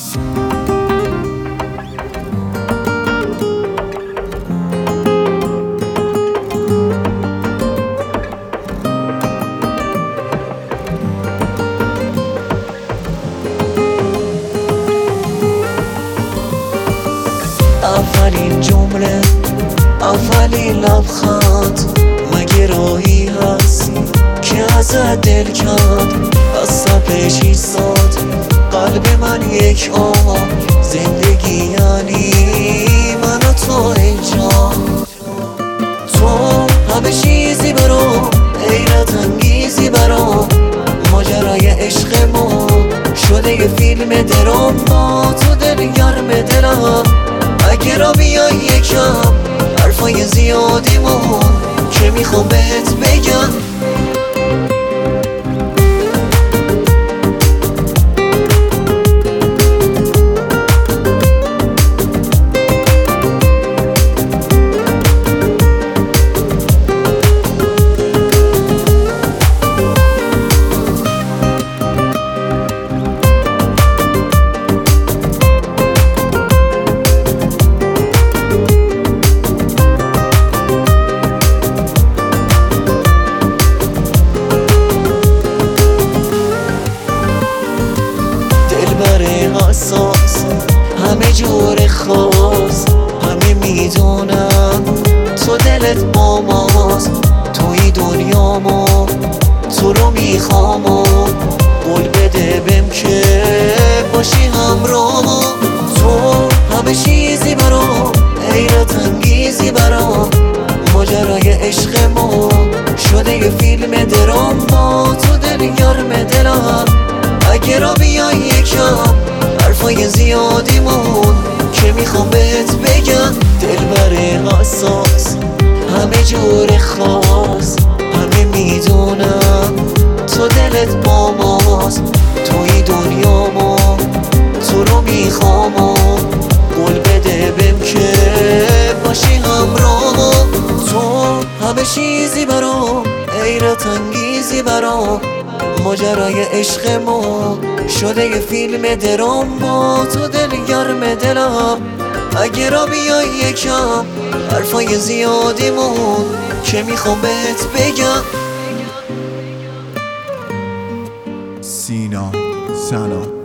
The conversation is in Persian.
اولین جمله، اولین لبخند، مگه راهی هست که ازت دل کرد؟ از صفحش ایستاد قلب من یک آه، زندگی یعنی من و تو اینجا. تو همه چیزی برام، حیرت انگیزی برام، ماجرای عشق ما شده یه فیلم درام. با تو دل گرم دلم، اگه را بیای یکم حرفای زیادی مون که میخوام بهت بگم. حساس، همه جور خاص، همه میدونم تو دلت با ماست. توی دنیامو تو رو میخوام و قول بده بهم که باشی همراهم. تو همه چیزی برام، حیرت انگیزی برام، ماجرای عشق ما شده یه فیلم درام. با تو دل گرم دلم، اگه را بیای یکم حرفای زیادی مون که میخوام بهت بگم. دلبر حساس، همه جور خاص، همه میدونم تو دلت با ماست. توی دنیامو تو رو میخوام و قول بده بهم که باشی همراهم. تو همه چیزی برام، حیرت انگیزی برام، ماجرای عشق ما شده یه فیلم درام. با تو دل گرم دلم، اگه را بیای یکم حرفای زیادی مون که میخوام بهت بگم. سینا سنا